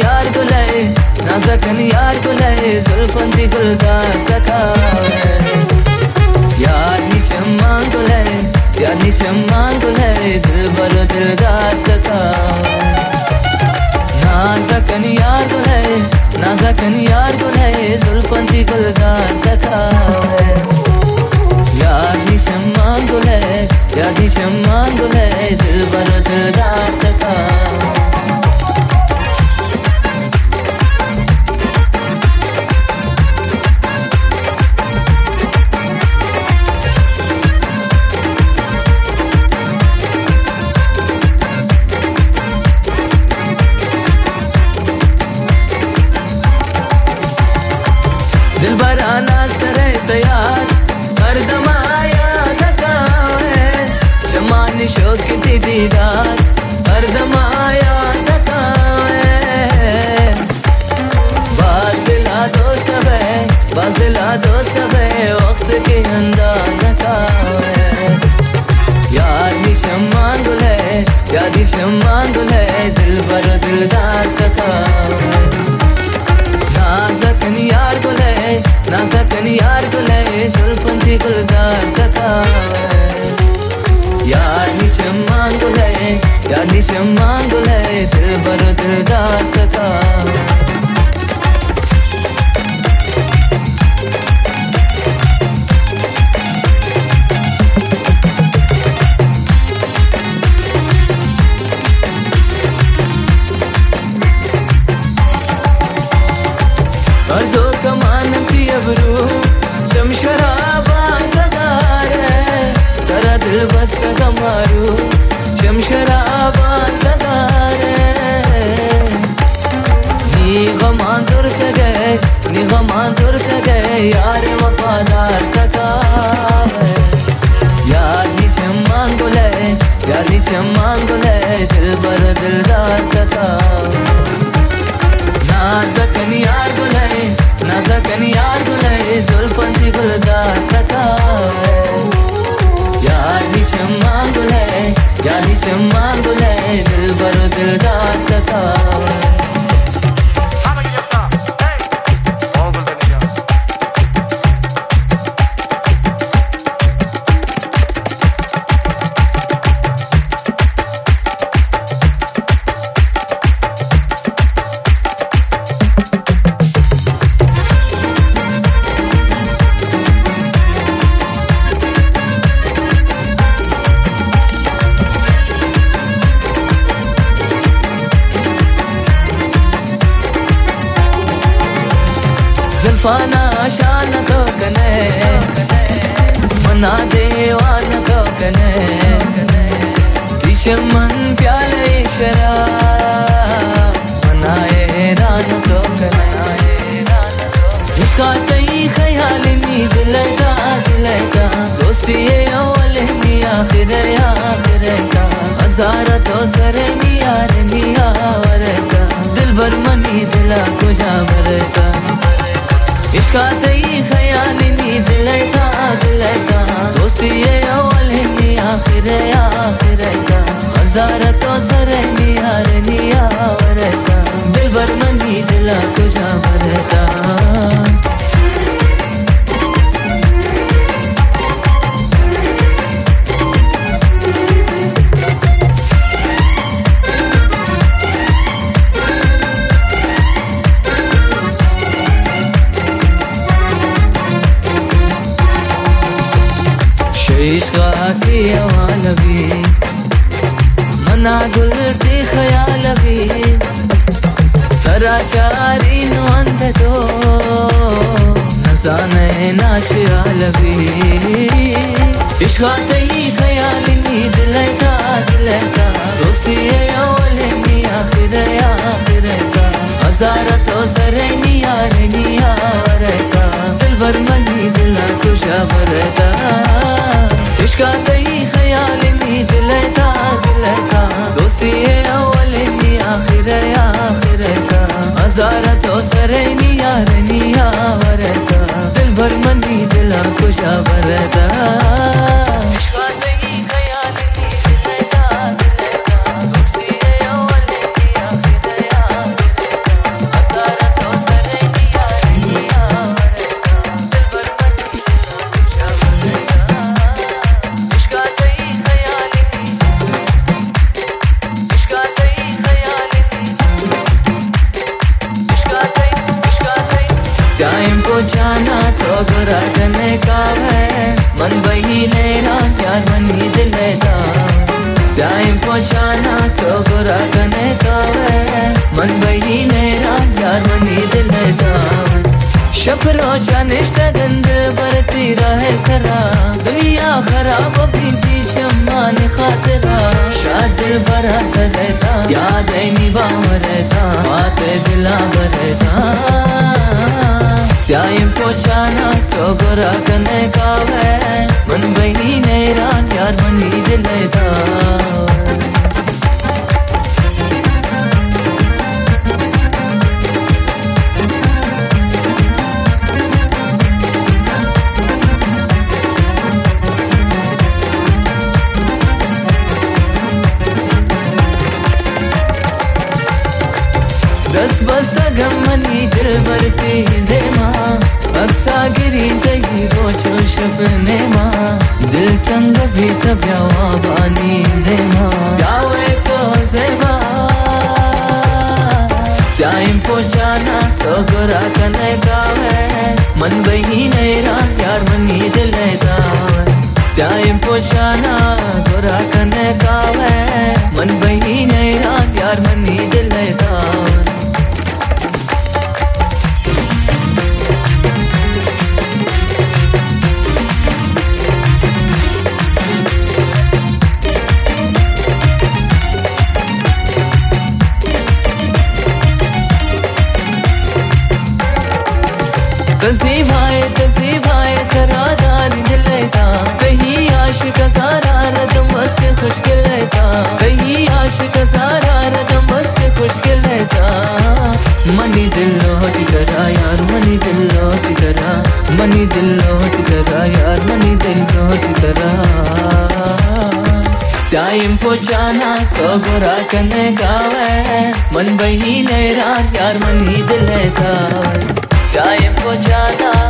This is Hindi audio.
यार गुले नाज़कन यार गुले जुल्फन दी गुलजार तकावे यार निशम्मा गुले यार निशम्मा गुले दिलबर दिलदार तकावे नाज़कन यार गुले जुल्फन दी गुलजार तकावे यार निशम्मा गुले दिलबर दिलदार तकावे दिलबर आना सरे तैयार हर दम आया तकावे शमान शौक दी दीदार हर दम आया तकावे बाज़िला दो सबे वक्त के अंदाज तकावे यार निशम्मा गुले दिलबर दिलदार तकावे नाज़कन यार गुले जुल्फन दी गुलजार तकावे यार निशम्मा गुले दिलबर दिलदार तकावे और दो कमान की अबरू शमशराबा तगारे तेरा दिल बस कमारू शमशराबा तगारे नी गमांजुर तगे यार वफादार तगावे यार निशम्मा गुले दिलबर दिलदार तगावे नाज़कन यार गुले जुल्फन दी गुलजार तकावे यार निशम्मा गुले दिलबर दिलदार तकावे जुल्फाना शान तो कने मना देवान तो कने विषमन प्याले शराब मनाए रान तो कने इसका तई ख्याल नींद लगा दोस्ती अवल नी आखिर का हज़ार तो सरे नियार नियावर का दिलबर मनी दिला कुजावर का इसका तई ख्याल नींद लगा दोस्ती अवल नी आखिर का हज़ार तो सरे नियार नियावर का दिलबर मनी दिला कुजावर का इश्क़ा की अवाल भी मना गुल की ख्याल भी तरा चारी नुअंद तो नसाने नाशियाल भी इश्क़ा तई ख्याल नींद लगा दोस्ती अवल नी आखिर का हज़ार तो सरे नियार नियावर का दिलबर मनी दिला कुशावर का इश्क़ा तई ख्याल नींद लगा दोस्ती अवल नी आखिर का हज़ार तो सरे नियार नियावर का दिलबर मनी दिला कुशावर का इश्क़ा तई ख्याल नींद लगा दोस्ती अवल नी आखिर का पहुँचाना तो गोरा कने का है मन बही नेरा यार मनी दिलेदा साइम पहुँचाना तो गोरा कने का है मन बही नेरा यार मनी दिलेदा शफरो चानिश्त गंद बरती रहे सरा दुनिया खराब बीती शम्मान खातरा शाद बरा सलेता याद निभा मरेता बातें दिला बरेता साइम पहुँचाना तो गोरा कने का है मन बही नेरा यार मनी दिलेदा दस बस गमनी दिल भरती दे माँ अक्सा गिरी दही रोचो शपने माँ दिल तंग भी तब्यावा बानी दे माँ यावे को सेवा साइम पहुँचाना तो गोरा कने का है मन बही नेरा यार मनी दिलेदा साइम पहुँचाना गोरा कने का है मन बही नेरा यार मनी दिलेदा कसी भाई करादार दिलेता कहीं आशिक सारा रदम बस के खुशकिल लेता कहीं आशिक सारा रदम बस के खुशकिल लेता मनी दिल लौट करा यार मनी दिल लौट करा मनी दिल लौट करा यार मनी दिल लौट करा साइम पहुँचाना तो गोरा कने का है मन बही नेरा यार मनी दिलेता साइम पहुँचाना